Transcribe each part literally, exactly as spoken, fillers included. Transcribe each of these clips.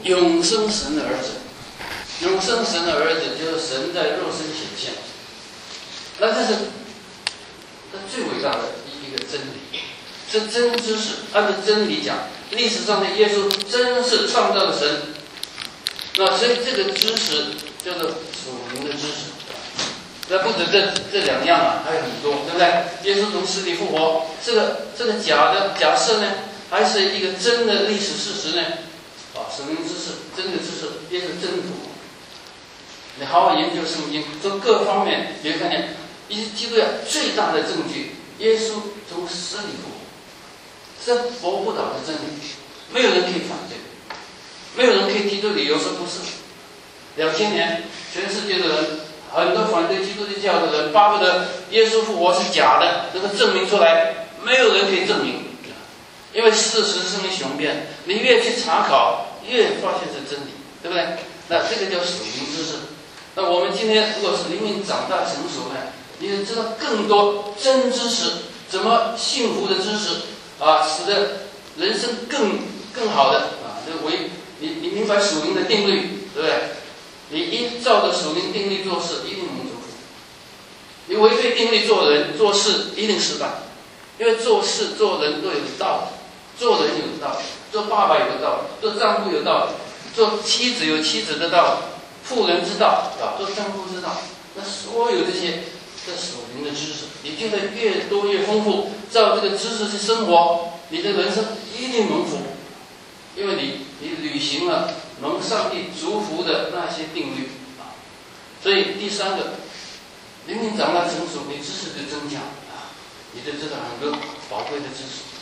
永生神的儿子。永生神的儿子就是神在肉身显现，那这是这最伟大的一个真理，是真知识。按照真理讲，历史上的耶稣真是创造了神，那所以这个知识叫做属灵的知识。那不止这这两样啊，还有很多，对不对？耶稣从死里复活，这个这个假的假设呢，还是一个真的历史事实呢？啊，属灵知识，真的知识，也是真理。你好好研究圣经，从各方面你会看见，一基督教最大的证据，耶稣从死里复活，这驳不倒的真理，没有人可以反对，没有人可以提出理由说不是。两千年，全世界的人，很多反对基督教的人，巴不得耶稣复活是假的，能够证明出来，没有人可以证明，因为事实胜于雄辩，你越去查考，越发现是真理，对不对？那这个叫属灵知识。那我们今天如果是灵命长大成熟呢，你就知道更多真知识，怎么幸福的知识啊，使得人生更更好的啊，这为你你明白属灵的定律，对不对？你依照着属灵定律做事，一定能祝福；你违背定律做人做事，一定失败。因为做事做人都有道理，做人有道理，做爸爸有道理，做丈夫有道理，做妻子有妻子的道理。妇人之道啊，做丈夫之道，那所有这些这属灵的知识，你听得越多越丰富，照这个知识去生活，你的人生一定蒙福，因为你你履行了蒙上帝祝福的那些定律啊。所以第三个，灵命长大成熟，你知识就增加啊，你就知道很多宝贵的知识。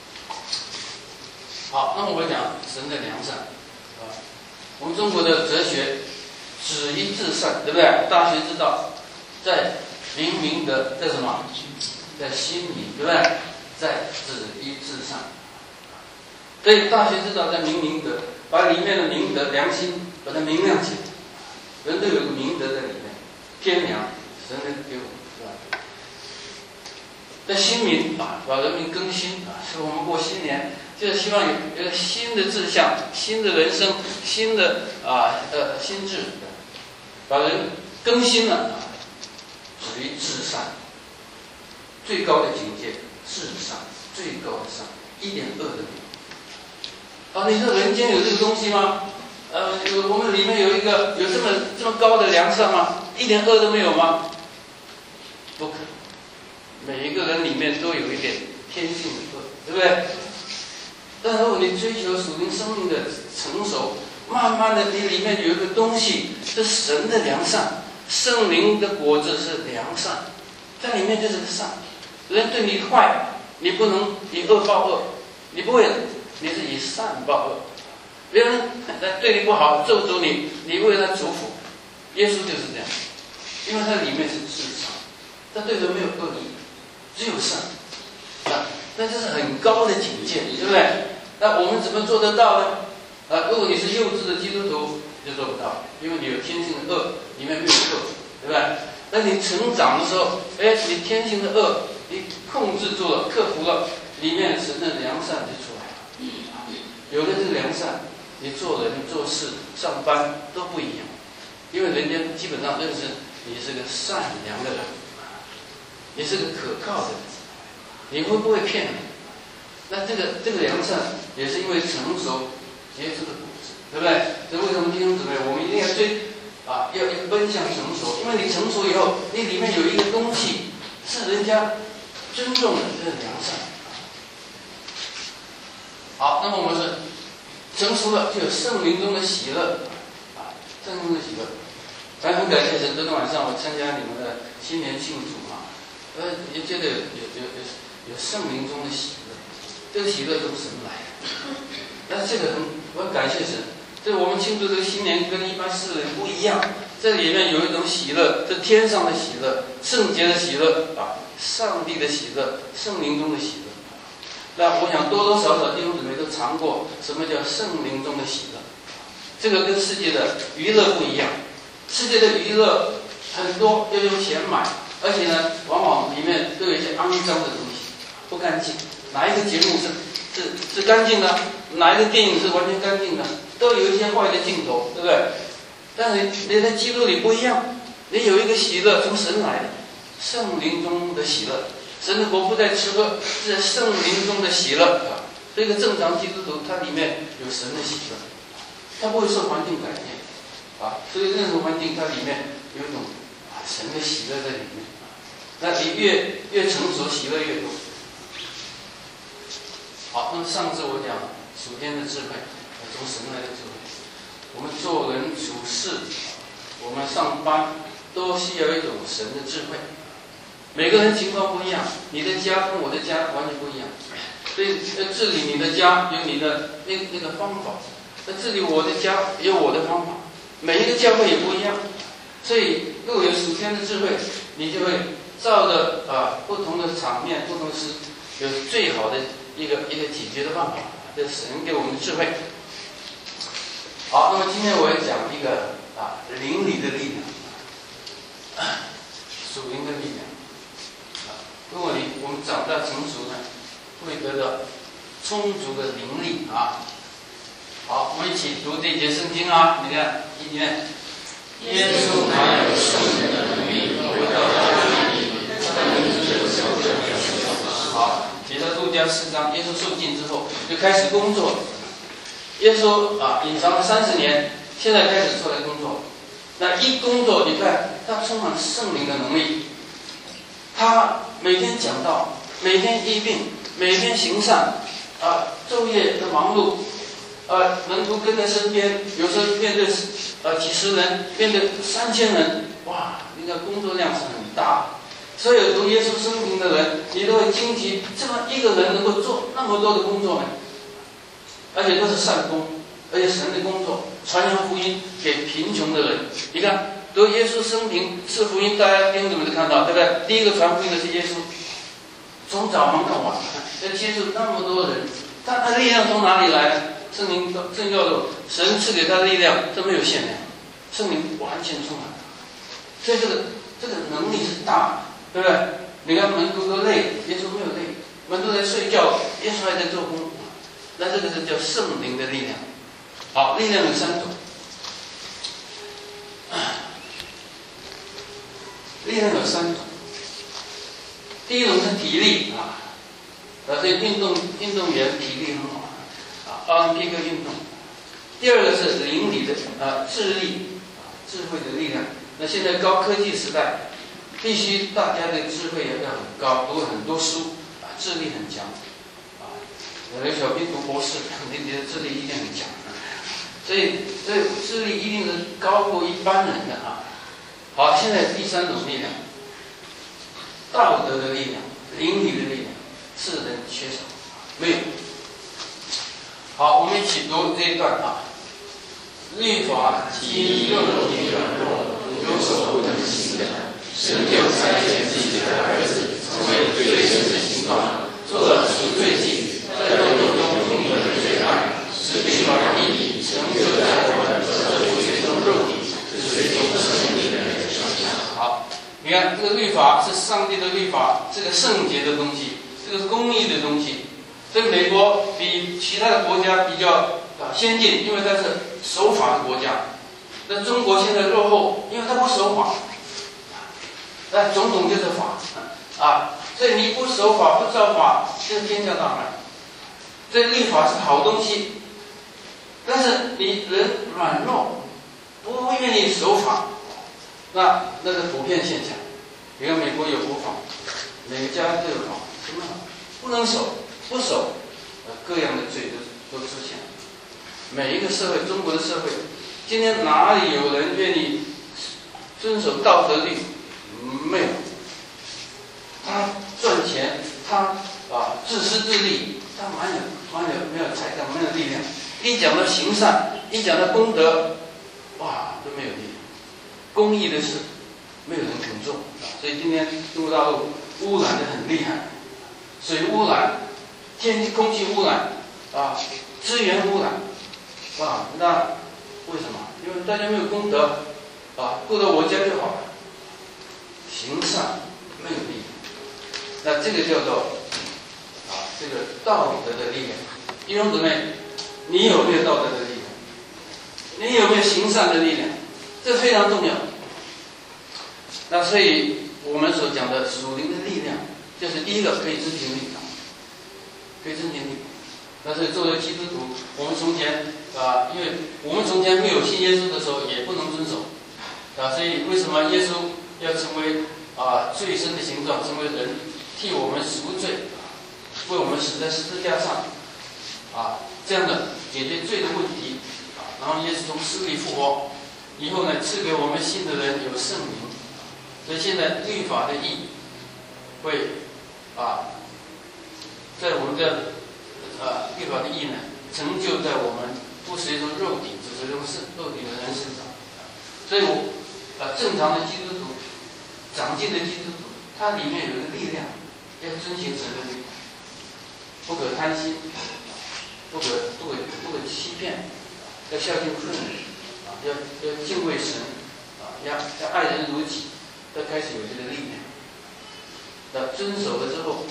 好，那我们讲神的良善啊，我们中国的哲学。止一至善，对不对？大学之道，在明明德，在什么？在心明，对不对？在止一至善。所以大学之道在明明德，把里面的明德、良心把它明亮起来。人都有个明德在里面，天良，神能给我们，是吧？在心明啊，把人民更新啊，所以我们过新年。就是希望有一个新的志向、新的人生、新的啊呃心智，把人更新了啊，止于至善，最高的境界，至善，最高的善，一点恶都没有。啊，你说人间有这个东西吗？呃，我们里面有一个有这么这么高的良善吗？一点恶都没有吗？不可能，每一个人里面都有一点天性的恶，对不对？但如果你追求属灵生命的成熟，慢慢的你里面有一个东西是神的良善，圣灵的果子是良善，在里面就是个善。人对你坏，你不能以恶报恶，你不会，你是以善报恶。别人对你不好，咒诅你，你为他祝福。耶稣就是这样，因为他里面是至善，他对人没有恶意，只有善。啊，那这是很高的境界，对不对？那我们怎么做得到呢？啊，如果你是幼稚的基督徒，就做不到，因为你有天性的恶，里面没有恶，对不对？那你成长的时候，哎，你天性的恶，你控制住了，克服了，里面神的良善就出来了。有了这个良善，你做人做事、上班都不一样，因为人家基本上认识你是个善良的人，你是个可靠的人，你会不会骗人？那这个这个良善也是因为成熟结出的果子，对不对？所以为什么弟兄姊妹，我们一定要追啊，要要奔向成熟，因为你成熟以后，你里面有一个东西是人家尊重的，这是良善。好，那么我们是成熟了，就有圣灵中的喜乐啊，圣灵中的喜乐。咱很感谢神，昨天晚上我参加你们的新年庆祝啊，呃，也觉得有有有有有圣灵中的喜乐。这个喜乐从神来的，但是这个很，我很感谢神。这我们庆祝这个新年跟一般世人不一样，这里面有一种喜乐，这天上的喜乐，圣洁的喜乐啊，上帝的喜乐，圣灵中的喜乐。那我想多多少少弟兄姊妹都尝过什么叫圣灵中的喜乐。这个跟世界的娱乐不一样，世界的娱乐很多要用钱买，而且呢，往往里面都有一些肮脏的东西，不干净。哪一个节目是是是干净的？哪一个电影是完全干净的？ 都有一些坏的镜头，对不对？但是你在基督里不一样，你有一个喜乐从神来的，圣灵中的喜乐。神的国不在吃喝，是在圣灵中的喜乐啊。这个正常基督徒，它里面有神的喜乐，它不会受环境改变啊。所以任何环境，它里面有一种啊神的喜乐在里面。那你越越成熟，喜乐越多。好，那么上次我讲属天的智慧，从神来的智慧。我们做人处事，我们上班都需要一种神的智慧。每个人情况不一样，你的家跟我的家完全不一样，所以要治理你的家有你的那那个方法，那治理我的家有我的方法，每一个教会也不一样，所以如果有属天的智慧，你就会照着啊不同的场面、不同的事，有最好的一个一个解决的办法。这神给我们的智慧。好，那么今天我要讲一个啊灵里的力量，属灵的力量。如果你我们长大成熟呢，会得到充足的灵力啊。好，我们一起读这节圣经啊。你看，一念，耶稣哪有圣灵的能力，回到家里，好，写到路加四章，耶稣受尽之后就开始工作。耶稣啊，隐藏了三十年，现在开始出来工作。那一工作，你看他充满圣灵的能力。他每天讲道，每天医病，每天行善，啊，昼夜的忙碌，啊，门徒跟在身边，有时候面对啊几十人，面对三千人，哇，那个工作量是很大。所有读耶稣生平的人，你都会惊奇，这么一个人能够做那么多的工作呢？而且都是善功，而且神的工作，传扬福音给贫穷的人。你看。读耶稣生平是福音，大家弟兄姊妹都看到，对不对？第一个传福音的是耶稣，从早忙到晚，要接触那么多人，他的力量从哪里来？圣灵正教的神赐给他的力量，这没有限量，圣灵完全充满。所以这个这个能力是大，对不对？你看门徒都累，耶稣没有累，门徒在睡觉，耶稣还在做工。那这个是叫圣灵的力量。好，力量有三种。力量有三种，第一种是体力啊，呃，所以运动运动员体力很好啊，奥林匹克运动。第二个是灵里的啊智力啊智慧的力量。那现在高科技时代，必须大家的智慧要很高，读很多书啊，智力很强啊。有的小兵读博士，你的智力一定很强，所以这智力一定是高过一般人的啊。好，现在第三种力量，道德的力量，灵里的力量，世人缺少，没有。好，我们一起读这一段啊。律法基肉体软弱，有所不能行的，神就差遣自己的儿子，成为罪人的形状，做了赎罪祭，在肉体中定了罪案，使律法的意义成就在我们这不随从肉体，是随从圣灵的人身上。好，你看这个律法是上帝的律法，这个圣洁的东西，这个是公义的东西。所以美国比其他的国家比较啊先进，因为它是守法的国家。那中国现在落后，因为它不守法。那种种就是法啊，所以你不守法不照法，就是天下大乱。所以律法是好东西，但是你人软弱，不愿意守法，那那是普遍现象。你看美国有国法，每个家都有法，什么法不能守？不守，呃，各样的罪都都出现。每一个社会，中国的社会，今天哪里有人愿意遵守道德律？没有。他赚钱，他啊自私自利，他蛮有蛮有没有才干，没有力量。一讲到行善，一讲到功德，哇，都没有力量。公益的事，没有人肯做。所以今天中国大陆污染的很厉害，水污染。天气、空气污染，啊，资源污染，啊，那为什么？因为大家没有功德，啊，顾到我家就好了。行善没有力量，那这个叫做啊，这个道德的力量。弟兄姊妹，你有没有道德的力量？ 你有没有行善的力量？这非常重要。那所以我们所讲的属灵的力量，就是第一个可以遵循律法，可以遵循律法。但是作为基督徒，我们从前啊，因为我们从前没有信耶稣的时候，也不能遵守啊，所以为什么耶稣要成为啊罪身的形状，成为人，替我们赎罪，为我们死在十字架上啊，这样的解决罪的问题啊，然后耶稣从死里复活以后呢，赐给我们信的人有圣灵，所以现在律法的义会啊，在我们的啊，律法的义呢，成就在我们不是用肉体，只是用身肉体的人身上。所以我，啊，正常的基督徒，长进的基督徒，它里面有一个力量，要遵循神的律法，不可贪心，不可不可不可欺骗，要孝敬父母，啊，要要敬畏神，啊，要要爱人如己，要开始有这个力量。那遵守了之后。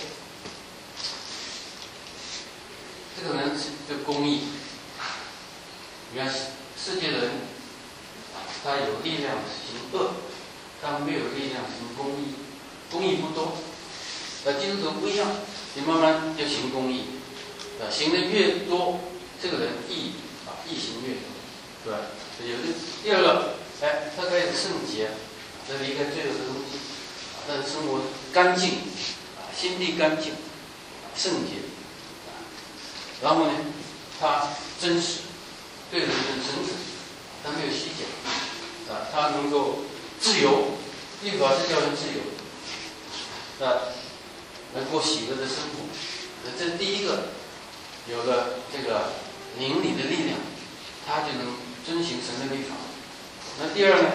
这个人的公义，你看世界的人，他有力量行恶，他没有力量行公义，公义不多。呃，基督徒不一样，你慢慢就行公义，啊，行的越多，这个人义啊义行越多，对吧？有的第二个，哎，他开始圣洁，他离开罪恶的东西，他的生活干净，啊，心地干净，圣洁。然后呢，他真实，对人很诚恳，他没有虚假，啊，他能够自由，律法是叫人自由，啊，能过喜乐的生活。那这是第一个，有了这个灵里的力量，他就能遵行神的律法。那第二呢，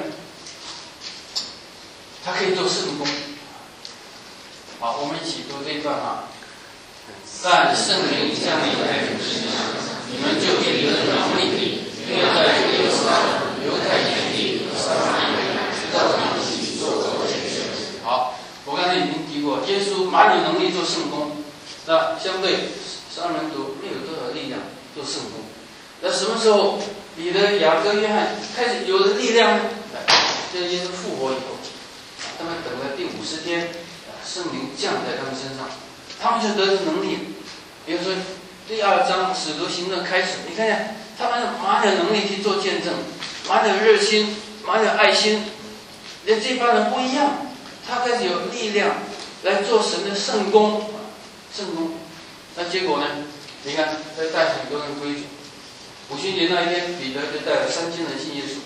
他可以做圣工。好，我们一起读这一段啊。但圣灵降临在你们身上，你们就必得能力，并要在耶路撒冷、犹太全地和撒玛利亚，直到地极做我的见证。好，我刚才已经提过，耶稣蛮有能力做圣工，那相对十二门徒没有多少力量做圣工。那什么时候彼得、雅各、约翰开始有了力量呢？这耶稣复活以后，他们等了第五十天，圣灵降在他们身上。他们就得了能力，比如说第二章使徒行传开始，你看见他们蛮有能力去做见证，蛮有热心，蛮有爱心，连这帮人不一样，他开始有力量来做神的圣工，圣工。那结果呢？你看他带很多人归主，五旬节那一天，彼得就带了三千人信耶稣，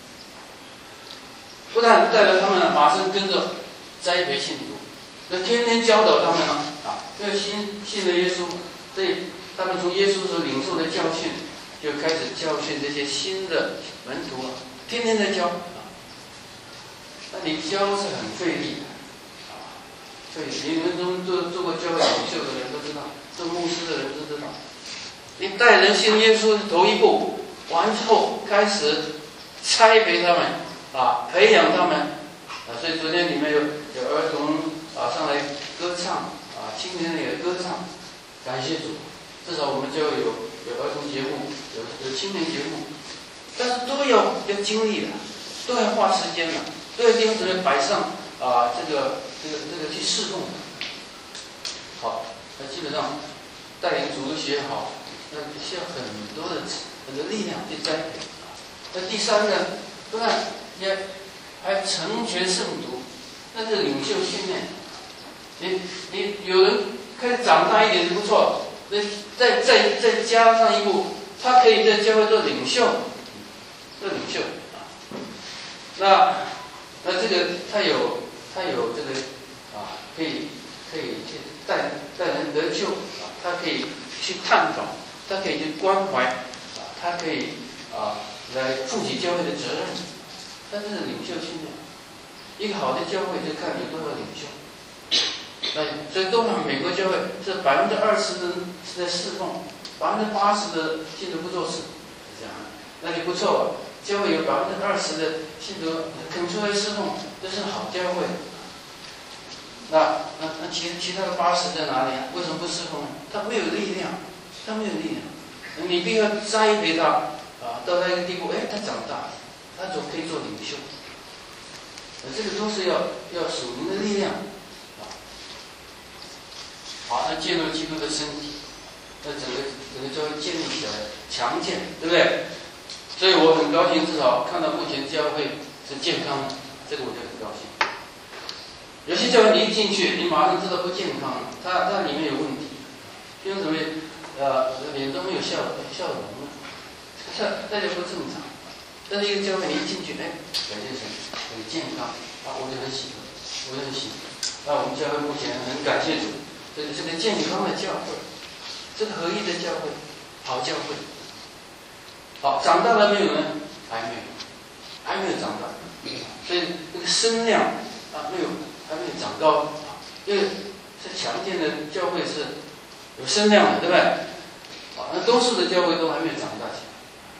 不但带了他们，马上跟着栽培信徒。那天天教导他们啊，啊，要信信了耶稣，所以他们从耶稣所领受的教训，就开始教训这些新的门徒啊，天天在教啊。那你教是很费力的，啊，费力。你们中做做过教会领袖的人都知道，做牧师的人都知道，你带人信耶稣头一步，完后开始栽培他们啊，培养他们啊。所以昨天你们有有儿童。啊，上来歌唱啊，青年人也歌唱，感谢主。至少我们就有有儿童节目，有有青年节目，但是都要要经历的，都要花时间的，都要盯着摆上啊，这个这个这个去侍奉。好，那基本上带领主的学好，那需要很多的很多力量去栽培。那第三个，不但也还成全圣徒，那是领袖训练。你你有人开始长大一点就不错，那再再再加上一步，他可以在教会做领袖，做领袖啊。那那这个他有他有这个啊，可以可以去带带人得救啊，他可以去探讨，他可以去关怀啊，他可以啊来负起教会的责任。但这是领袖训练，一个好的教会就看有多少领袖。那所以通常美国教会是百分之二十的人是在侍奉，百分之八十的信徒不做事，是这样的，那就不错了。教会有百分之二十的信徒肯出来侍奉，这是好教会。那那那其其他的八十在哪里啊？为什么不侍奉呢？他没有力量，他没有力量。你必须要栽培他， 啊，到他一个地步，哎，他长大，他总可以做领袖。呃，这个都是要要属灵的力量啊。好，那建立基督的身体，那整个整个教会建立起来，强健，对不对？所以我很高兴，至少看到目前教会是健康的，这个我就很高兴。有些教会你一进去，你马上知道不健康了，它它里面有问题，因为什么？呃，脸都没有笑笑容了，大家不正常。但是一个教会你一进去，哎，感觉很很健康啊，我就很喜欢，我就很喜欢。那我们教会目前很感谢主，这个这个健康的教会，这个合一的教会，好教会。好，长大了没有呢？还没有，还没有长大，所以这个声量啊没有，还没有长高。因为是强健的教会是有声量的，对不对？好，那多数的教会都还没有长大起来。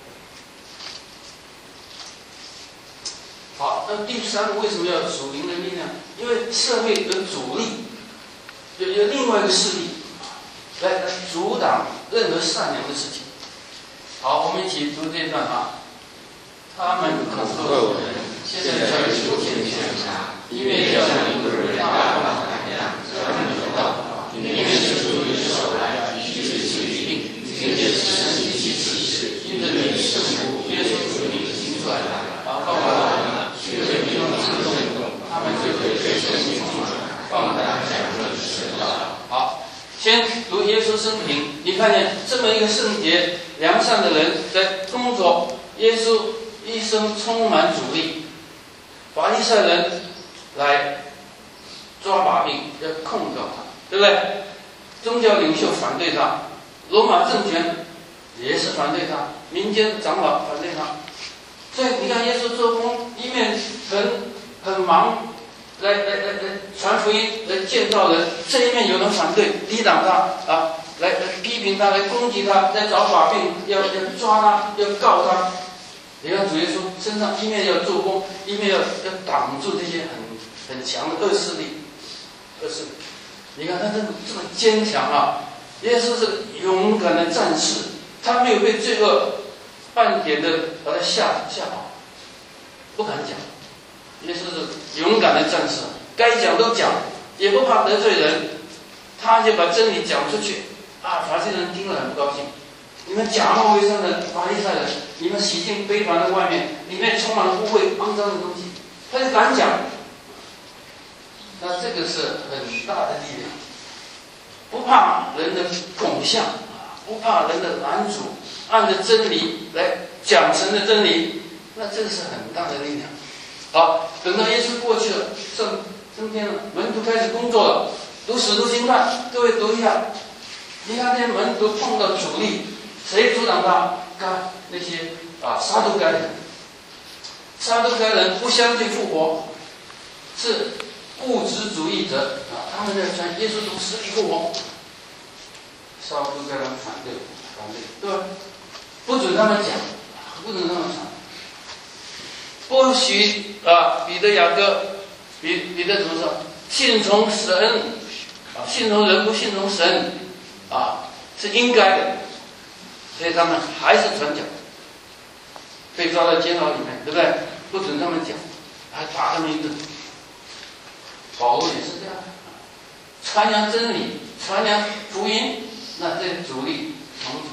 好，那第三个为什么要属灵的力量？因为社会的阻力，有有另外一个势力来来阻挡任何善良的事情。好，我们一起读这一段啊。他们恐吓人，现在全出现全杀，因为要领人大放胆量，让你知道，因为是主你手来，医治疾病，并且使神奇奇事，因着你圣父耶稣主你行出来，把报告人，却对民众自动动，他们就会对神明放胆讲论神道。好。先读耶稣生平，你看见这么一个圣洁良善的人在工作，耶稣一生充满阻力，法利赛人来抓把柄，要控告他，对不对？宗教领袖反对他，罗马政权也是反对他，民间长老反对他，所以你看耶稣做工，一面很很忙。来来来来传福音，来建造人，这一面有人反对，抵挡他啊，来来批评他，来攻击他，来找把柄，要要抓他，要告他。你看主耶稣身上一面要做工，一面要要挡住这些很很强的恶势力，恶势力。你看他这么这么坚强啊！耶稣是勇敢的战士，他没有被罪恶半点的把他吓吓跑，不敢讲。耶稣是勇敢的战士，该讲都讲，也不怕得罪人，他就把真理讲出去。啊，法利赛人听了很高兴，你们假冒为善的法利赛人，你们洗净杯盘的外面，里面充满了污秽肮脏的东西，他就敢讲。那这个是很大的力量，不怕人的恐吓，不怕人的拦阻，按着真理来讲神的真理，那这个是很大的力量。好，等到耶稣过去了，升升天了，门徒开始工作了。读使徒行传，各位读一下，你看那些门徒碰到阻力，谁阻挡他？看那些啊撒都该人，撒都该人不相信复活，是物质主义者啊，他们在传耶稣从死里复活，撒都该人反对，反对，对吧？不准他们讲，不准他们传。不许啊，彼得、雅各，彼彼得怎么说？信从神啊，信从人不信从神啊，是应该的。所以他们还是传讲，被抓到监牢里面，对不对？不准他们讲，还打他们一顿。保罗也是这样，传扬真理，传扬福音，那这阻力重重。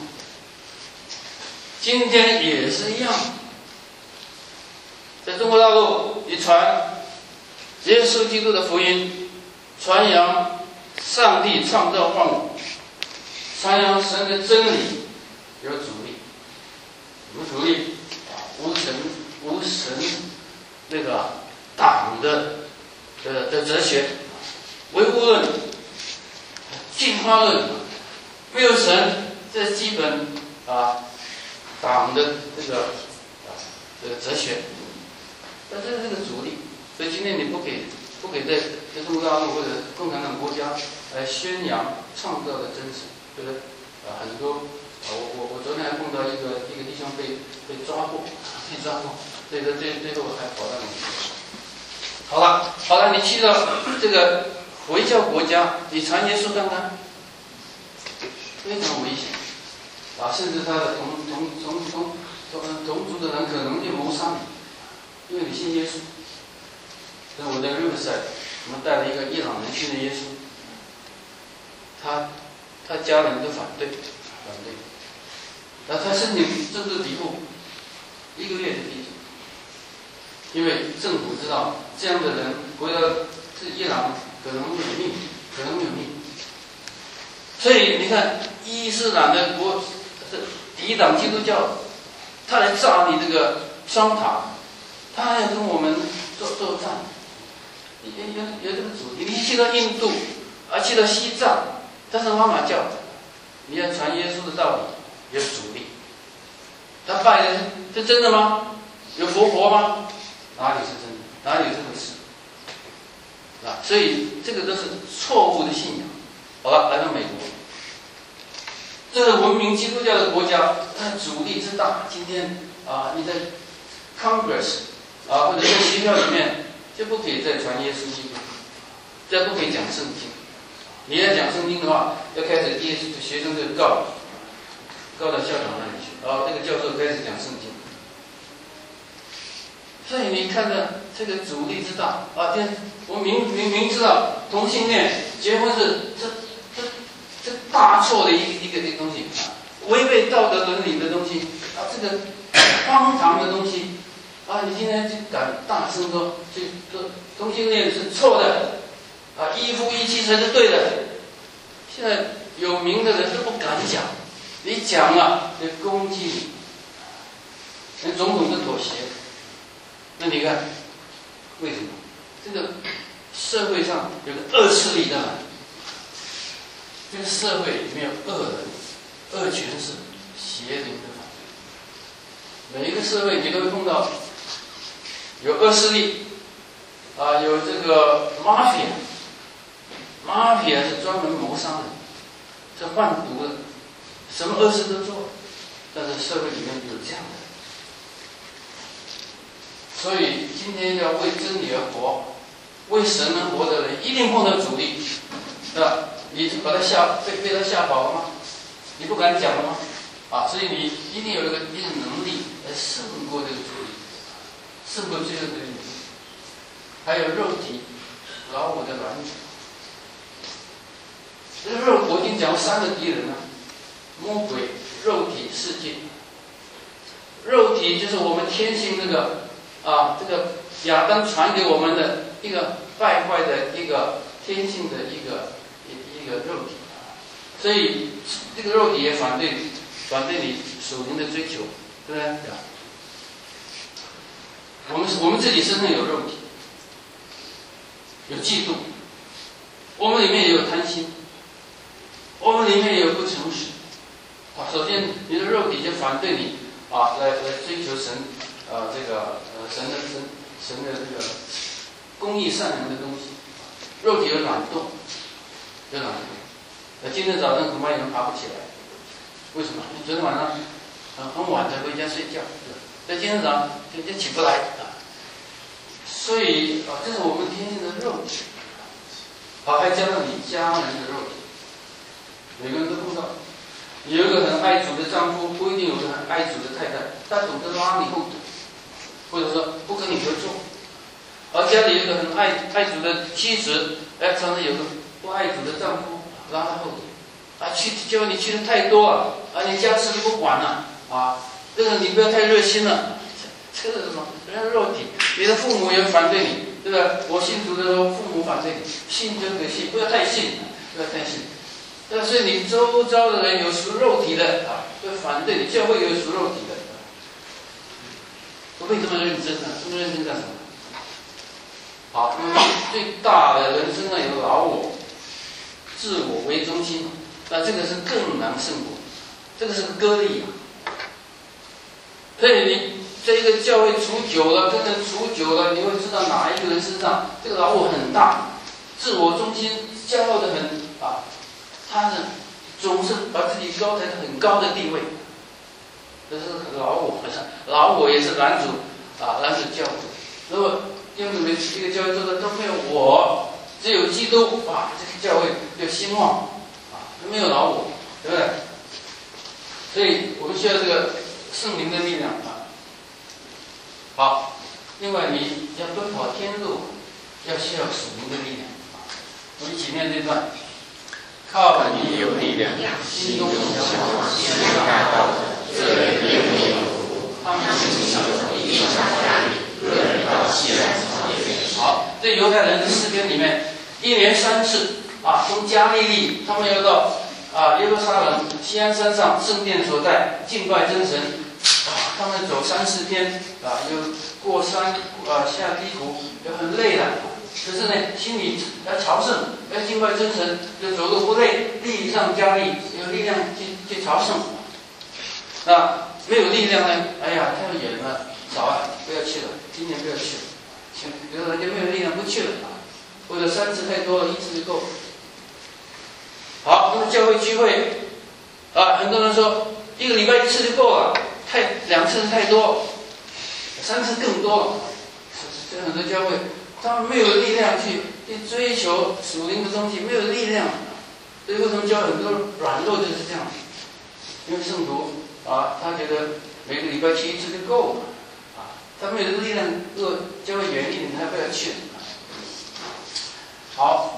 今天也是一样。在中国大陆，你传耶稣基督的福音，传扬上帝创造万物，传扬神的真理，有阻力，有阻力啊！无神无神那个党的的的哲学，唯物论、进化论，没有神，这是基本啊党的这个啊这个哲学。那这是这个阻力，所以今天你不给不给在在中国大陆或者共产党国家来宣扬创造的真实，对不对？啊，很多啊，我我我昨天还碰到一个一个弟兄被被抓过，被抓过，所以说最最后还跑到美国。好了好了，你去到这个回教国家，你传耶稣看看，非常危险啊！甚至他的同同同同同同族的人可能就谋杀你，因为你信耶稣。在我在 Riverside， 我们带了一个伊朗人信的耶稣，他他家人都反对，反对，然后他申请政治庇护，一个月就批准，因为政府知道这样的人回到这伊朗可能没有命，可能没有命，所以你看伊斯兰的国抵挡基督教，他来炸你这个双塔，他还要跟我们作作战。有有有这个主题，你去到印度，啊，去到西藏，但是妈妈教，你要传耶稣的道理，有阻力。他拜的是真的吗？有佛陀吗？哪里是真的？哪里有这回事？啊，所以这个都是错误的信仰。好了，来到美国，这个文明基督教的国家，它阻力之大。今天啊，你在 Congress 啊，或者在学校里面。就不可以再传耶稣基督，再不可以讲圣经。你要讲圣经的话，要开始第一学生就告，告到校长那里去，然后那个教授开始讲圣经。所以你看到这个阻力之大啊！这我明明明知道同性恋结婚是这这这大错的一个一个一个东西啊，违背道德伦理的东西啊，这个荒唐的东西。啊！你今天就敢大声说，这这同性恋是错的，啊，一夫一妻才是对的。现在有名的人都不敢讲，你讲了就攻击你，连总统都妥协。那你看，为什么？这个社会上有个恶势力在哪？这个社会里面有恶人、恶权势、邪灵的反对。每一个社会你都会碰到。有恶势力，啊，有这个 mafia，mafia 是专门谋杀人，是贩毒的，什么恶事都做，但是社会里面有这样的。所以今天要为真理而活，为神而活的人，一定碰到阻力，是吧？你把他吓被被他吓跑了吗？你不敢讲了吗？啊，所以你一定有一个一定能力来胜过这个阻力。胜过罪恶的力量，还有肉体，老我的软弱。这个肉，我已经讲过三个敌人了：魔鬼、肉体、世界。肉体就是我们天性这个啊，这个亚当传给我们的一个败坏的一个天性的一个一一个肉体，所以这个肉体也反对反对你属灵的追求，对不对？我们我们自己身上有肉体，有嫉妒，我们里面也有贪心，我们里面也有不诚实。啊，首先你的肉体就反对你啊，来来追求神啊这个呃神的神神的这个公义善良的东西。肉体有懒惰，有懒惰。那今天早上恐怕有人爬不起来，为什么？你昨天晚上很很晚才回家睡觉。在今天早上就就起不来啊，所以啊，这是我们天性的肉体，好，还加上你家人的肉体，每个人都碰到。有一个很爱主的丈夫，不一定有个很爱主的太太，他总是拉你后腿，或者说不跟你合作。而家里有一个很爱爱主的妻子，哎，常常有个不爱主的丈夫拉他后腿，啊，去叫你去的太多了，啊，你家事都不管了，啊。这个你不要太热心了，这个什么？人家肉体，你的父母也反对你，对吧？我信主的时候，父母反对你，信就可以信，不要太信，不要太信。对吧？所以你周遭的人有属肉体的啊，会反对你；教会有属肉体的，不会这么认真啊，这么认真干什么？好，因为最大的人身上有老我，自我为中心，那这个是更难胜过，这个是个割裂啊。所以你这个教会处久了，跟人处久了，你会知道哪一个人身上这个老我很大，自我中心，骄傲的很啊，他是总是把自己高抬到很高的地位，这是老我，老我也是拦阻啊，拦阻教会。如果因为每一个教会做的都没有我，只有基督啊，这个教会就兴旺啊，没有老我，对不对？所以我们需要这个圣灵的力量啊。好，另外你要奔跑天路，要需要属灵的力量啊。我们一起念这段。靠你有力量，心中向往天大道，这人有你有福，他们心上一定常压力，个人到西安朝耶。好，这犹太人的诗篇里面，一年三次啊，从加利利他们要到啊耶路撒冷西安山上圣殿所在敬拜真神啊，他们走三四天啊，又过山啊下低谷，又很累的。可是呢，心里要朝圣，要敬拜真神，就走路不累，力上加力，有力量去去朝圣。那没有力量呢？哎呀，太远了，早啊，不要去了，今年不要去了。比如人家没有力量不去了啊，或者三次太多了，一次就够了。好，那么教会聚会啊，很多人说一个礼拜一次就够了，太两次太多，三次更多了。这很多教会。他们没有力量去去追求属灵的东西，没有力量，所以为什么教很多软弱就是这样？因为圣徒啊，他觉得每个礼拜去一次就够了，啊，他没有力量，如果教会远一点，他不要去。好，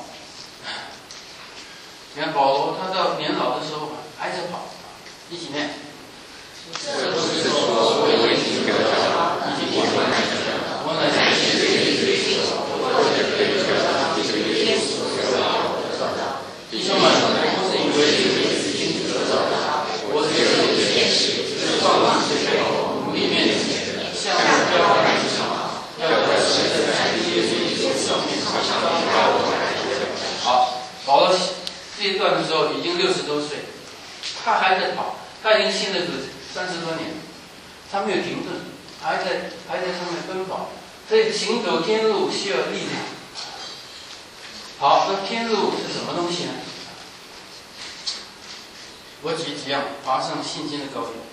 你看保罗，他到年老的时候还在跑，一起念。这不是说我为你得着，已经我们我乃是弟兄们，我不是以为自己是君子得着的，我是有一件事，是放弃最后努力面前，向目标迈进，要在神的在耶稣基督上面常常高我来。好，保罗这一段的时候已经六十多岁，他还在跑，他已经信了主三十多年，他没有停顿，还在还在上面奔跑，所以行走天路需要力量。好，那天路是什么东西呢？我举几样爬上信心的高原。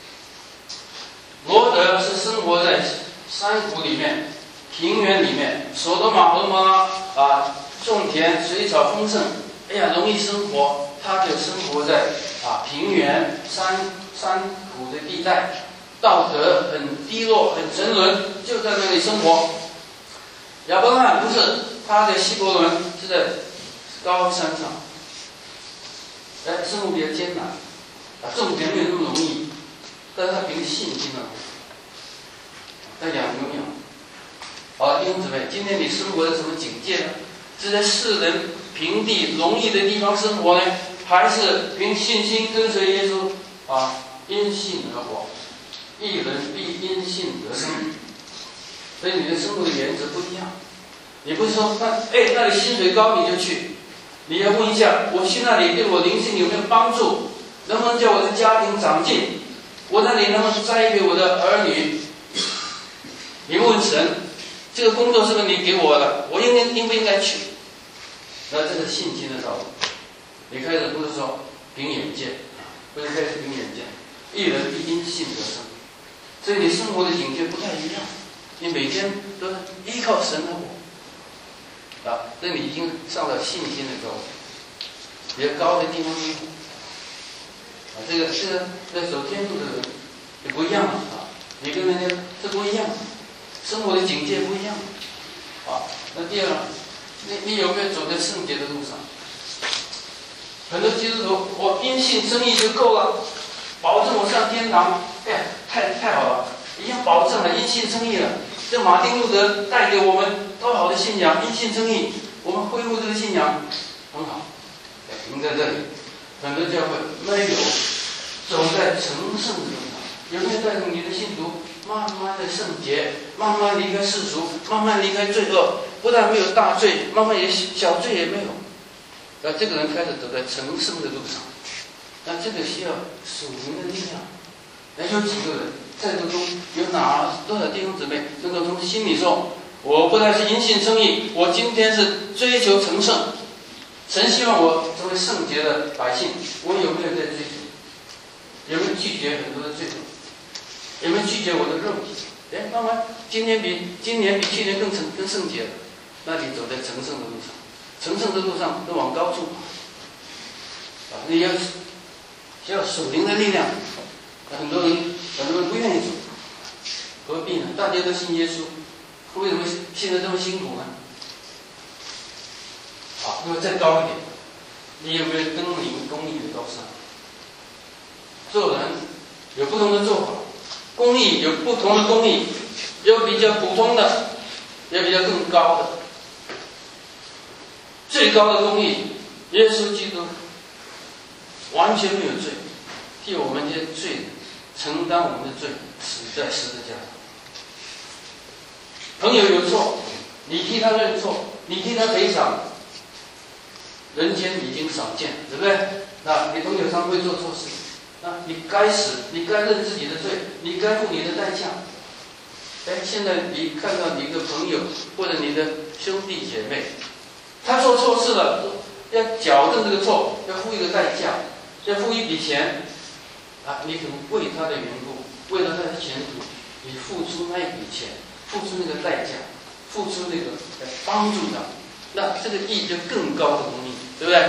罗德是生活在山谷里面、平原里面，索多玛、蛾摩拉啊，种田、水草丰盛，哎呀，容易生活。他就生活在啊平原、山山谷的地带，道德很低落、很沉沦，就在那里生活。亚伯拉罕不是，他在希伯伦是在高山上，哎，生活比较艰难，啊，种田没有那么容易，但是他凭信心啊，在养牛羊。好，弟兄姊妹，今天你生活在什么境界呢？是在世人平地容易的地方生活呢，还是凭信心跟随耶稣啊，因信而活？一人必因信得生。所以你的生活的原则不一样，你不是说那哎那里薪水高你就去，你要问一下我去那里对我灵性有没有帮助，能不能叫我的家庭长进，我那里能不能栽培我的儿女？你问神，这个工作是不是你给我的，我应该应不应该去？那这是信心的道路。你开始不是说凭眼见，不是开始凭眼见，一人必因信得生，所以你生活的境界不太一样。你每天都是依靠神的我，啊，这你已经上了信心的高度，比较高的地方去，啊，这个这个在走天路的人也不一样啊，每个人家是不一样，生活的境界不一样，啊，那第二，你你有没有走在圣洁的路上？很多基督徒，我因信称义就够了，保证我上天堂，哎呀，太太好了。已经保证了因信称义了。这马丁路德带给我们多好的信仰，因信称义，我们恢复这个信仰很好。停在这里，很多教会没有走在成圣的路上，有没有带领你的信徒慢慢的圣洁，慢慢离开世俗，慢慢离开罪恶？不但没有大罪，慢慢也小罪也没有。那这个人开始走在成圣的路上，那这个需要属灵的力量。那有几个人？在座中有哪多少弟兄姊妹能够从心里说，我不但是因信称义，我今天是追求成圣，神希望我成为圣洁的百姓，我有没有在追求？有没有拒绝很多的罪恶？有没有拒绝我的肉体？哎，慢慢今年比今年比去年更成更圣洁了，那你走在成圣的路上，成圣的路上都往高处跑，啊，你要需要属灵的力量。 很多人很多人不愿意走，何必呢？大家都信耶稣，为什么信得这么辛苦呢？好，那么再高一点，你有没有登临公义的高山？做人有不同的做法，公义有不同的公义，有比较普通的，有比较更高的。最高的公义，耶稣基督完全没有罪，替我们这些罪人承担我们的罪，死在十字架上。朋友有错，你替他认错，你替他赔偿，人间已经少见，对不对？那你朋友常会做错事，那你该死，你该认自己的罪，你该付你的代价。哎，现在你看到你一个朋友或者你的兄弟姐妹，他做错事了，要矫正这个错，要付一个代价，要付一笔钱啊！你可能为他的缘故，为了他的前途，你付出那一笔钱，付出那个代价，付出那个来帮助他，那这个义就更高的公义，对不对？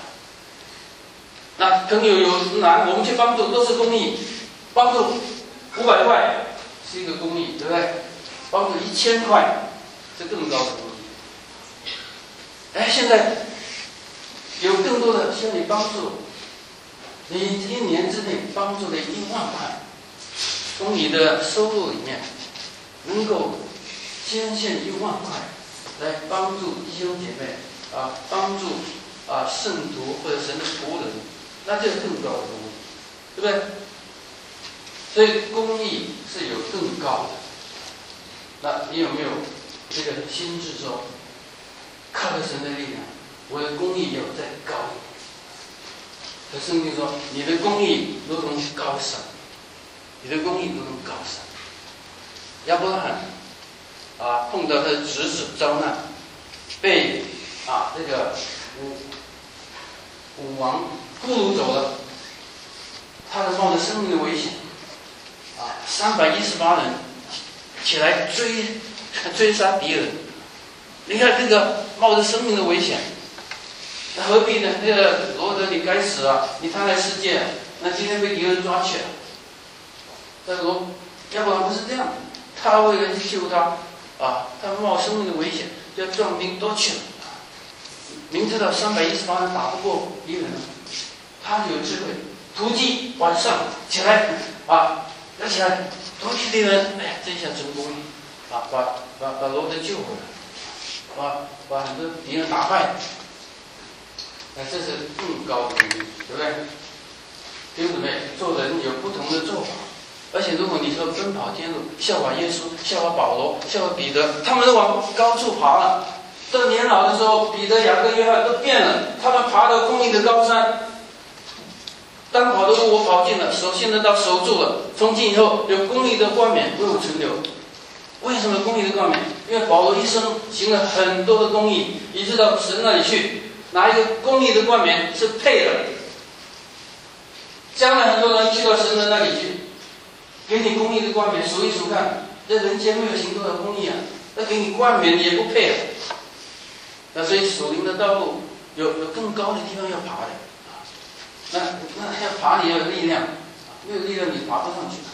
那朋友有难，我们去帮助都是公益，帮助五百块是一个公益，对不对？帮助一千块，这更高的公益。哎，现在有更多的向你帮助，你一年之内帮助了一万块，从你的收入里面能够捐献一万块，来帮助弟兄姐妹啊，帮助啊圣徒或者神的仆人。那就是更高的公义，对不对？所以公义是有更高的。那你有没有这个心智说，靠着神的力量，我的公义要再高一点？可圣经说，你的公义如同高山，你的公义如同高山。亚伯拉罕啊，碰到他的侄子遭难，被啊这个武武王俘虏走了，他是冒着生命的危险，啊，三百一十八人起来追追杀敌人。你看这个冒着生命的危险，那何必呢？这个罗德你该死啊！你贪爱世界，那今天被敌人抓去了。但罗亚伯拉罕不是这样的，他为了去救他，啊，他冒生命的危险，就要壮兵都去了。明知道三百一十八人打不过敌人了，他有智慧，突击晚上起来啊，要起来突击敌人，哎，这下成功了，啊，把把把罗德救回来，把把很多敌人打败，那这是更高的能力，对不对？弟兄姊妹，做人有不同的做法，而且如果你说奔跑天路，效法耶稣，效法保罗，效法彼得，他们都往高处爬了。到年老的时候，彼得、雅各、约翰都变了，他们爬到公义的高山。当跑的路我跑尽了，手现在到守住了。从今以后有公义的冠冕为我存留。为什么公义的冠冕？因为保罗一生行了很多的公义，以致到神那里去拿一个公义的冠冕是配的。将来很多人去到神的那里去，给你公义的冠冕数一数看，这人间没有行多少公义啊，那给你冠冕也不配啊。那所以属灵的道路有有更高的地方要爬的，啊，那那要爬你要有力量，没有力量你爬不上去。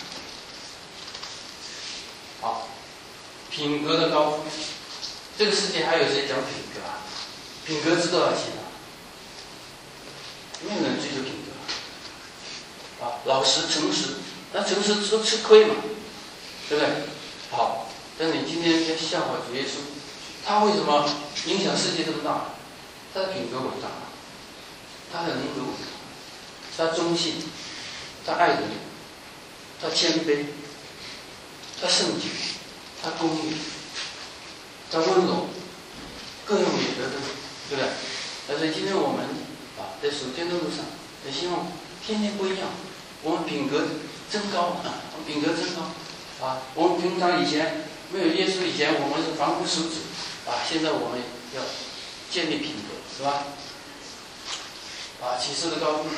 好，品格的高峰，这个世界还有谁讲品格啊？品格值多少钱啊？没有人追求品格啊，老实诚实，那诚实都吃亏嘛，对不对？好，但你今天要效法主耶稣。他为什么影响世界这么大？他的品格伟大，他的人格伟大，他忠信，他爱人，他谦卑，他圣洁，他公义，他温柔，各样美德的，对不对？所以今天我们啊，在属天的路上，也希望天天不一样，我们品格增高啊，我们品格增高啊，我们平常以前没有耶稣以前，我们是凡夫俗子。啊，现在我们要建立品格，是吧？啊，启示的高峰，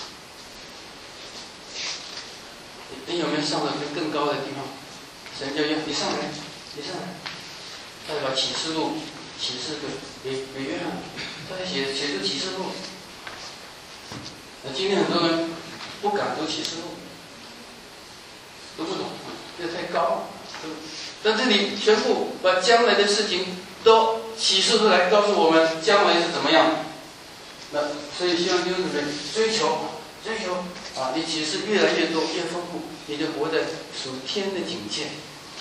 你你有没有上到更高的地方？神就要你上来，你上来，他就把启示录、启示给给给约翰，他在写写这启示录。那今天很多人不敢读启示录， 懂不懂？这太高了。但这里全部把将来的事情都启示出来，告诉我们将来是怎么样。那所以希望弟兄姊妹追求追求啊，你启示越来越多越丰富，你就活在属天的境界。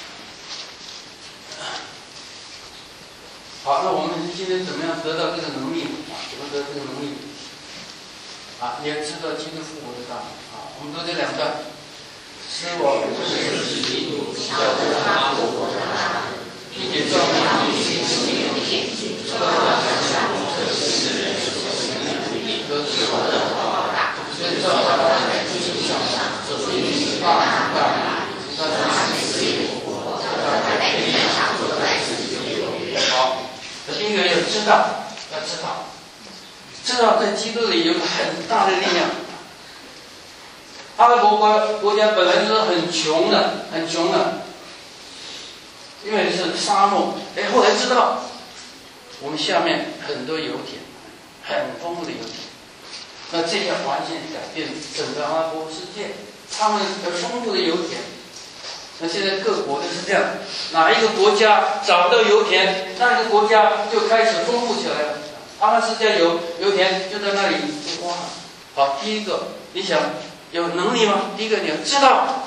好，那我们今天怎么样得到这个能力啊？怎么得这个能力？啊，也知道基督复活的道理啊。我们读这两段，使我是基督晓得他复活的道理，并且照明你心里的眼睛，照亮向我这世人所行的律例和所得的报答，遵照他在经上所应许发明道理，他是使我活，他在天上所在之处有余。好。第一个要知道，要知道，知道在基督里有很大的力量。阿拉伯国国家本来就是很穷的，很穷的，因为是沙漠。哎，后来知道，我们下面很多油田，很丰富的油田。那这样完全改变整个阿拉伯世界，他们有丰富的油田。那现在各国都是这样，哪一个国家找到油田，那个国家就开始丰富起来了。阿拉斯加有油田，就在那里就挖了。好，第一个，你想有能力吗？第一个你要知道，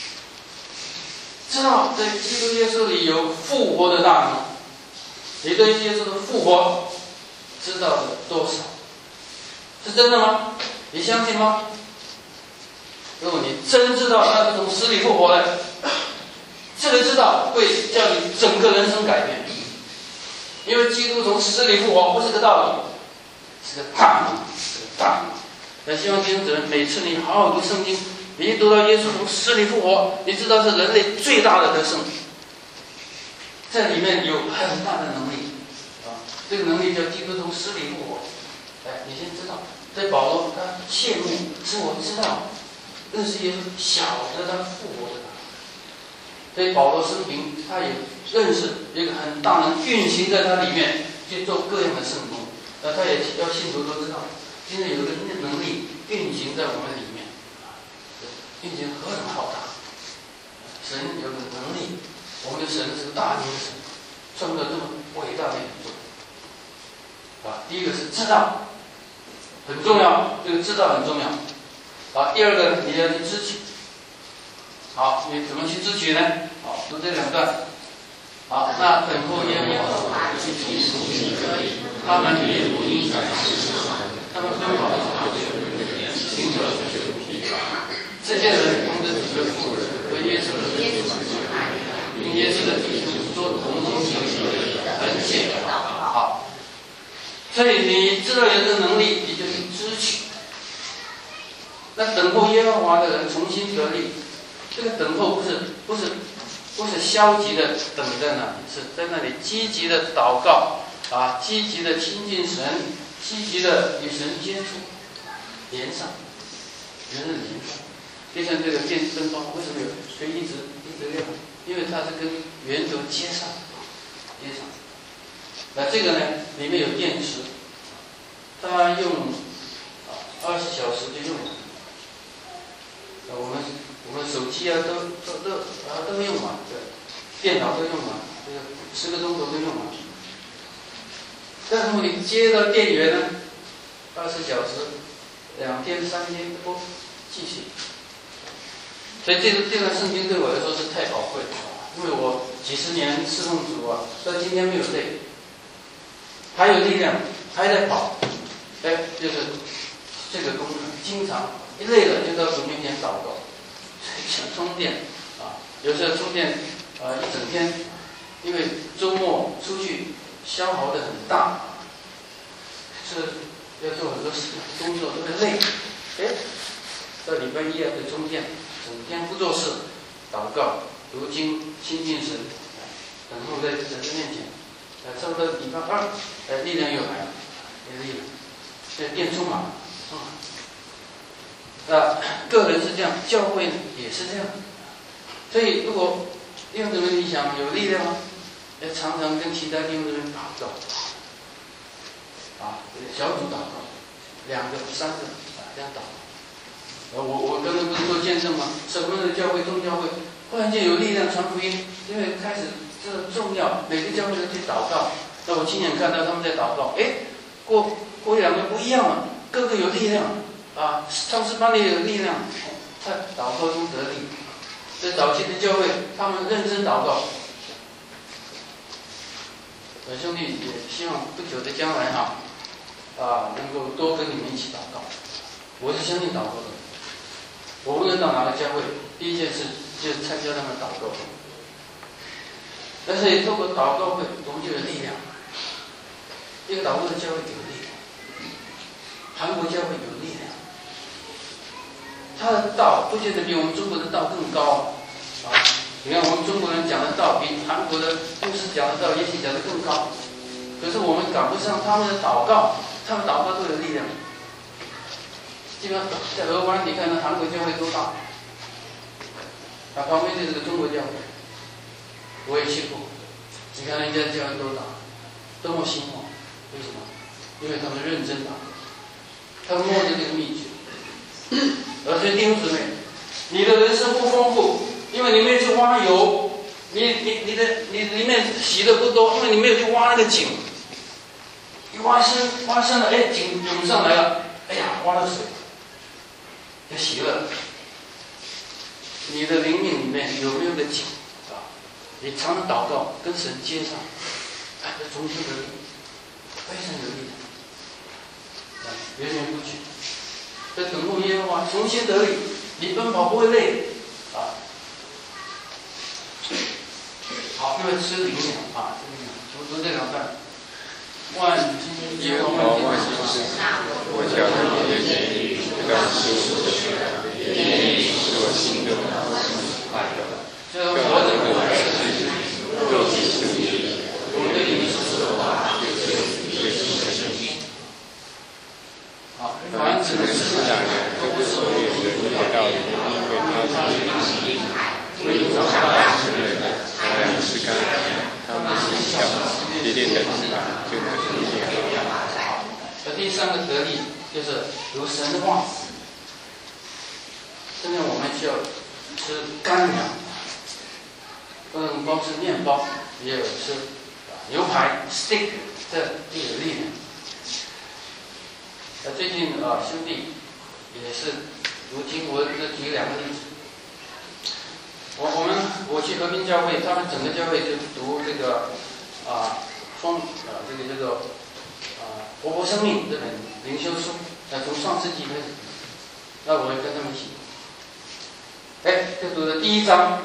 知道在基督耶稣里有复活的大能。你对耶稣的复活知道的多少？是真的吗？你相信吗？如果你真知道他是从死里复活的，这个知道会叫你整个人生改变。因为基督从死里复活不是个道理，是个大能，是个大能。那希望弟兄姊妹，每次你好好读圣经，你一读到耶稣从死里复活，你知道是人类最大的得胜，在里面有很大的能力啊！这个能力叫基督从死里复活。哎，你先知道，在保罗他羡慕，是我知道。认识耶稣，晓得他复活的。所以保罗生平，他也认识一个很大能运行在他里面去做各样的圣工。那他也要信徒都知道，现在有一个能力运行在我们里面，运行何等浩大！神有个能力，我们的神是个大能的神，创造这么伟大的宇宙。啊，第一个是知道，很重要，这个知道很重要。好，第二个你要去支取。好，你怎么去支取呢？好，读这两段。好，那等候耶和华的去属你可以，他们也不应在世上，他们遵守行者这些人同着几个妇人和耶稣的弟兄，并耶稣的弟兄做同心合意的恩谢的祷告。好，所以你知道有这个能力，你就去支取。那等候耶和华的人重新得力，这个等候不是不是不是消极的等在那里，是在那里积极的祷告啊，积极的亲近神，积极的与神接触，连上，人的连上。就像这个电灯泡为什么有可以一直一直亮？因为它是跟源头接上，接上。那这个呢，里面有电池，它用啊二十小时就用完。我们我们手机啊都都都啊都用完，对，电脑都用完，这个十个钟头都用完。但是你接到电源呢，二十小时、两天、三天都继续。所以这个这段圣经对我来说是太宝贵了，因为我几十年侍奉主啊，到今天没有累，还有力量，还在跑，哎，就是这个功能，经常。一累了就到主面前祷告，想充电啊，有时候充电啊一整天，因为周末出去消耗的很大，是要做很多事工作都会累，哎，到礼拜一啊就充电，整天不做事，祷告、读经、亲近神，等候在神的面前，啊，差不多礼拜二，哎，力量又来了，有力量，这电充满了，充满了。啊，个人是这样，教会也是这样。所以，如果弟兄姊妹你想有力量吗？要常常跟其他弟兄姊妹祷告，啊，小组祷告，两个、三个啊这样祷告。 呃，我我刚才不是做见证吗？什么的教会、众教会，忽然间有力量传福音，因为开始这重要，每个教会都去祷告。那我亲眼看到他们在祷告，哎，过过一两个不一样了，个个有力量啊，唱诗班里有力量，在祷告中得力。在早期的教会，他们认真祷告。呃，兄弟也希望不久的将来哈，啊，能够多跟你们一起祷告。我是相信祷告的。我无论到哪个教会，第一件事就是参加他们祷告会。但是也透过祷告会，我们就有力量。一个祷告的教会有力量，韩国教会有力量。他的道不见得比我们中国的道更高啊！你看我们中国人讲的道，比韩国的牧师讲的道也许讲的更高。可是我们赶不上他们的祷告，他们祷告都有力量。基本上在俄湾，你看那韩国教会多大？啊，旁边就是个中国教会，我也去过。你看人家教会多大，多么兴旺！为什么？因为他们认真祷告，他们摸着这个秘诀。而且弟兄姊妹，你的人生不丰富，因为你没有去挖油，你你你的你里面洗的不多，因为你没有去挖那个井。一挖深挖深了，哎，井涌上来了，哎呀，挖了水，要洗了。你的灵命里面有没有个井啊？你常常祷告，跟神接上，哎，重新得力，非常有力量，啊，源源不绝。在等候耶和华，重新得力，你奔跑不会累啊。好，那么吃灵粮啊，吃灵粮，我读这两段。万耶和华万军之神，我叫他们的言语，不但是我的血，也是我心中快乐。这活着的我是肉体生命，我对你们所说的话，就是对你的生命。好，凡只能是两人，都不所有的一个道理，因为他是为你长大成人的，太阳是干，他们是小，一点点是吧？就可以一点好。那第三个得力就是有神的话。现在我们需要吃干粮，不能光吃面包，也有吃牛排 steak， 这就有力量。呃，最近啊，兄弟也是读经，我举两个例子。我我们我去和平教会，他们整个教会就读这个啊双啊这个叫做啊活泼生命这本灵修书，啊从创世纪开始，那我跟他们一起，哎，就读的第一章，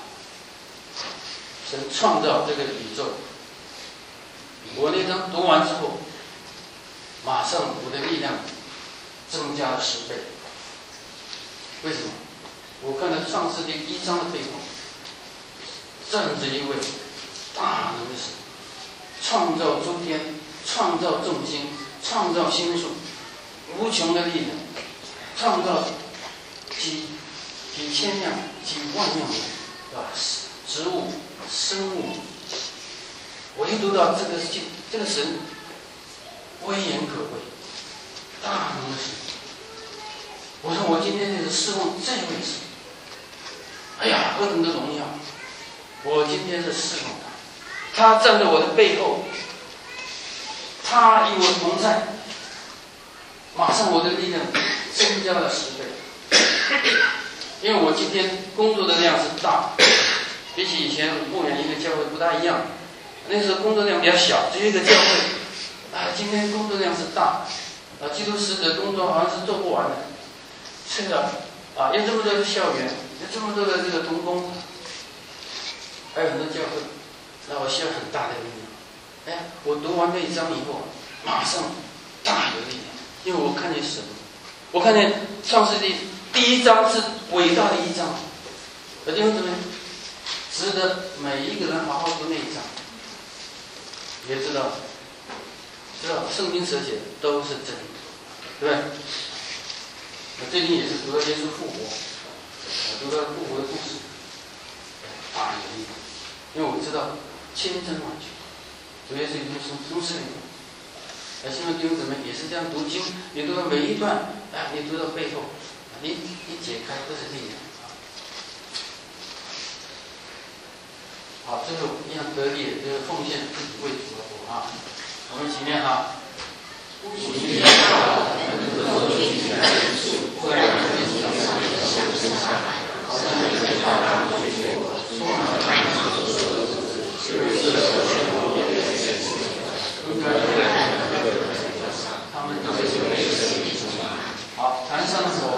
神创造这个宇宙。我那章读完之后，马上我的力量增加了十倍。为什么？我看到创世纪一章的背后，站着一位大能的神，创造诸天，创造众星，创造星宿，无穷的力量，创造几几千样、几万样的啊植物、生物。我一读到这个这个神威严可畏，大能的神。我说我今天就是侍奉这位神。哎呀，何等的荣耀！我今天是侍奉他，他站在我的背后，他与我同在，马上我的力量增加了十倍。因为我今天工作的量是大，比起以前牧养一个教会不大一样。那时候工作量比较小，只有一个教会。啊，今天工作量是大，啊，基督使者工作好像是做不完的。是的，啊，有这么多的校园，有这么多的这个同工，还有很多教会，那我需要很大的力量。哎，我读完那一章以后，马上大有力量，因为我看见神，我看见创世纪第一章是伟大的一章，弟兄姊妹，值得每一个人好好读那一章。也知道，知道圣经所写的都是真理，对不对？我最近也是读了耶稣复活，我读了复活的故事，大有力量，因为我知道千真万确，主耶稣已经从从死里来。希望弟兄姊妹也是这样读经，你读到每一段，哎，你读到背后， 一一解开都是力量。好，最后一样得力，就是奉献自己为主而活啊。我们一起念哈。好，坛上火。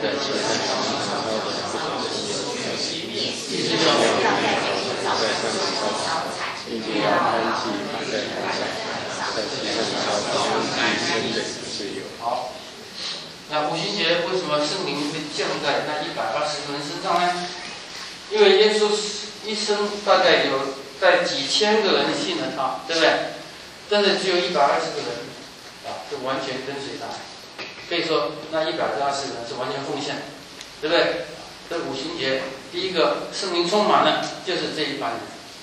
一定要安静放在台上，在其上朝生的自由。 好，那五旬节为什么圣灵会降在那一百二十个人身上呢？因为耶稣一生大概有在几千个人信了他，对不对？但是只有一百二十个人啊，是完全跟随他。可以说那一百二十个人是完全奉献，对不对？这五旬节第一个圣灵充满了，就是这一班人。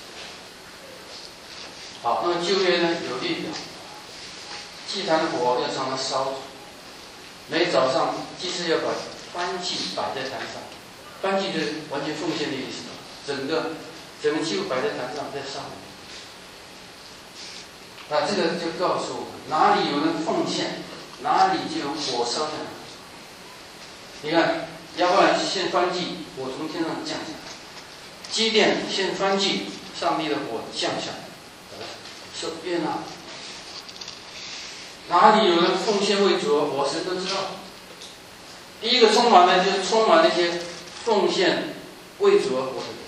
好，那么旧约呢有律表，祭坛火要常常烧着，每早上祭司要把燔祭摆在坛上，燔祭就是完全奉献的意思，整个整个祭物摆在坛上在上面。那这个就告诉我们，哪里有人奉献，哪里就有火烧在哪。你看，亚伯兰献燔祭，火从天上降下来；基甸献燔祭，上帝的火降下来。受悦纳，哪里有人奉献为主而活，神都知道。第一个充满呢，就是充满那些奉献为主而活的人。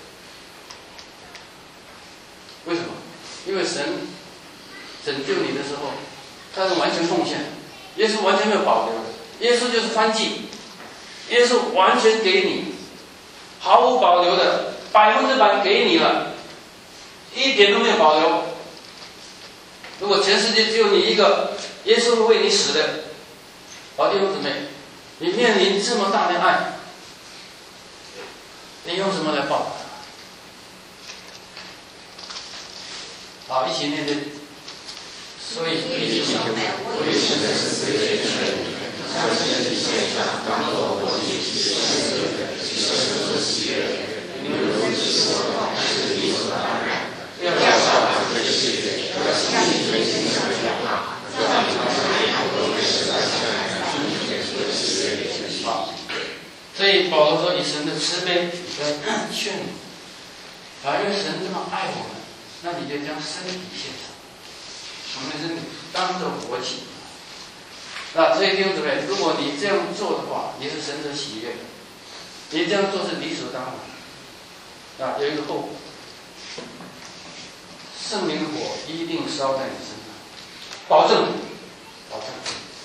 为什么？因为神拯救你的时候，他是完全奉献，耶稣完全没有保留的。耶稣就是燔祭，耶稣完全给你，毫无保留的，百分之百给你了，一点都没有保留。如果全世界只有你一个，耶稣会为你死的。好，弟兄姊妹，你面临这么大的爱，你用什么来报答？好，一起念这。所以， 我也是在是非全人，向身体献上，当作活祭，是圣的，是圣所喜悦的。你们如此是我，是理所当然。要效法这世界，要向你存心向变化，要让你们每样都为神而向来，遵循耶稣的喜悦的心。 所以保罗说：“以神的慈悲来劝你，啊，因为神这么爱我们，那你就将身体献上，我们的身体当作活祭。那所以弟兄姊妹，如果你这样做的话，你是神的喜悦的，你这样做是理所当然。啊，有一个后果。”圣灵的火一定烧在你身上，保证，保证。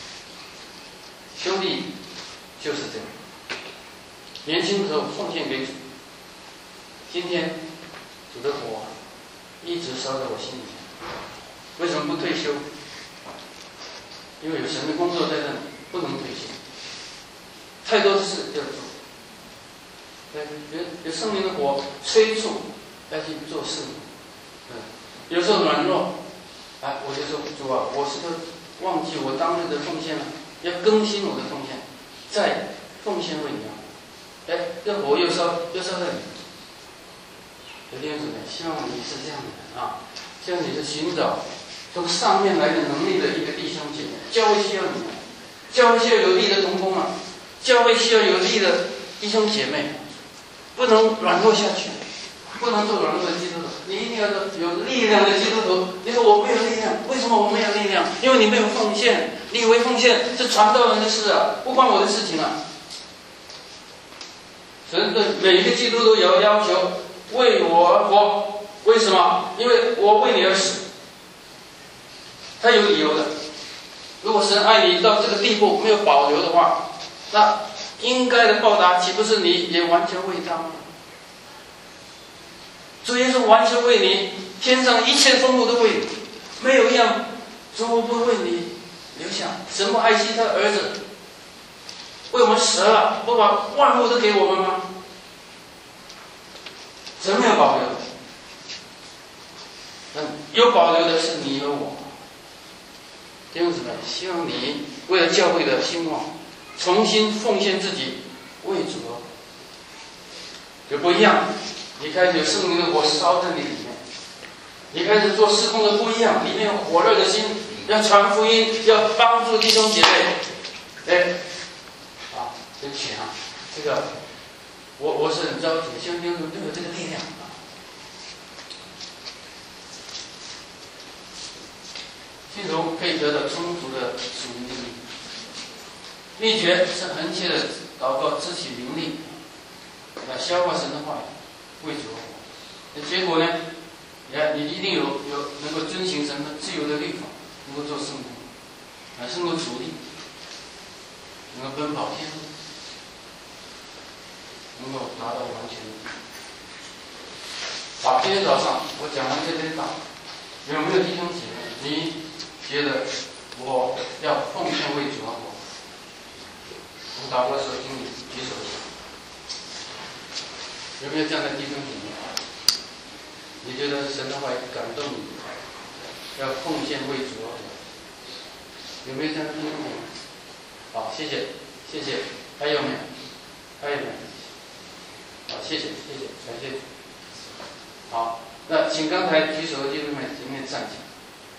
兄弟就是这样，年轻的时候奉献给主，今天主的火一直烧在我心里面。为什么不退休？因为有神的工作在这里，不能退休。太多的事要做，对，有有圣灵的火催促要去做事。嗯。有时候软弱，哎，我就说主啊，我是不是忘记我当日的奉献了？要更新我的奉献，再奉献为你啊！哎，这火又烧又烧在你。有弟兄姊妹，希望你是这样的人啊，希望你是寻找从上面来的能力的一个弟兄姐妹。教会需要你，教会需要有力的同工啊，教会需要有力的弟兄姐妹，不能软弱下去。不能做软弱的基督徒，你一定要做有力量的基督徒。你说我没有力量，为什么我没有力量？因为你没有奉献。你以为奉献是传道人的事啊，不关我的事情啊。神对每一个基督徒有要求，为我而活。为什么？因为我为你而死。他有理由的。如果神爱你到这个地步没有保留的话，那应该的报答岂不是你也完全为他吗？主耶稣完全为你，天上一切丰富都为你，没有一样主不为你留下。神不爱惜他的儿子，为我们死了，不把万物都给我们吗？神没有保留，嗯，有保留的是你和我。弟兄姊妹，希望你为了教会的兴旺，重新奉献自己， 为主而活，就不一样。你开始有圣灵的火烧在你里面，你开始做事工的不一样，里面有火热的心，要传福音，要帮助弟兄姐妹。哎，啊，对不起啊，这个我我是很着急，希望弟兄都有这个力量啊。信徒可以得到充足的属灵的力。秘诀是恒切的祷告，支起灵力，来消化神的话语，为主而活。那结果呢？你看，你一定有有能够遵行神的自由的律法，能够做圣工，啊，胜过主力，能够奔跑天路，能够达到完全。好，今天早上我讲完这篇道，有没有弟兄姐妹？你觉得我要奉献为主而活？我们祷告的时候，请你举手起。有没有这样的弟兄姐妹？你觉得神的话感动你，要奉献为主而活？有没有这样的弟兄姐妹？好，谢谢，谢谢。还有没有？还有没有？好，谢谢，谢谢，感谢主。好，那请刚才举手的弟兄们前面站起来。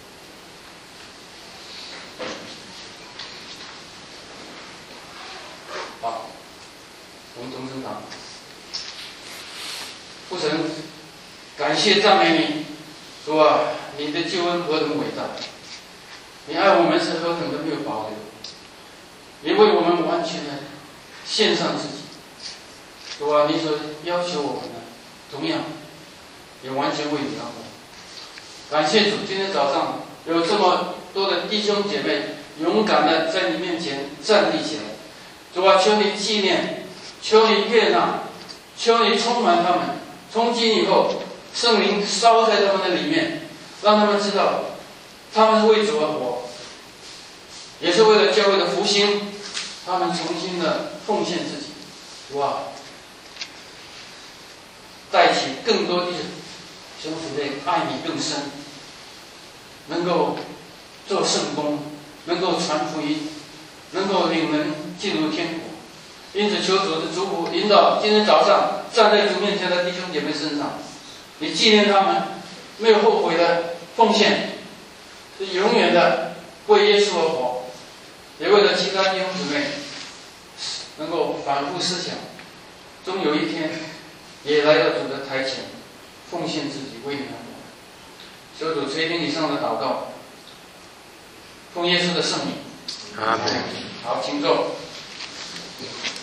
好，我们同声祷告。父神，感谢赞美你，主啊，你的救恩何等伟大！你爱我们是何等的没有保留，你为我们完全的献上自己。主啊，你所要求我们的，同样也完全为你而活。感谢主，今天早上有这么多的弟兄姐妹勇敢的在你面前站立起来。主啊，求你纪念，求你悦纳，求你充满他们。从今以后，圣灵烧在他们的里面，让他们知道，他们是为主而活，也是为了教会的复兴。他们重新的奉献自己。主啊，带起更多的兄姊妹爱你更深，能够做圣工，能够传福音，能够领人进入天国。因此求主的祝福引导今天早上站在主面前的弟兄姐妹身上，你纪念他们没有后悔的奉献，是永远的为耶稣而活，也为了其他弟兄姊妹能够反复思想，终有一天也来到主的台前奉献自己为你而活。求主垂听以上的祷告，奉耶稣的圣名， 阿门。 好，请坐。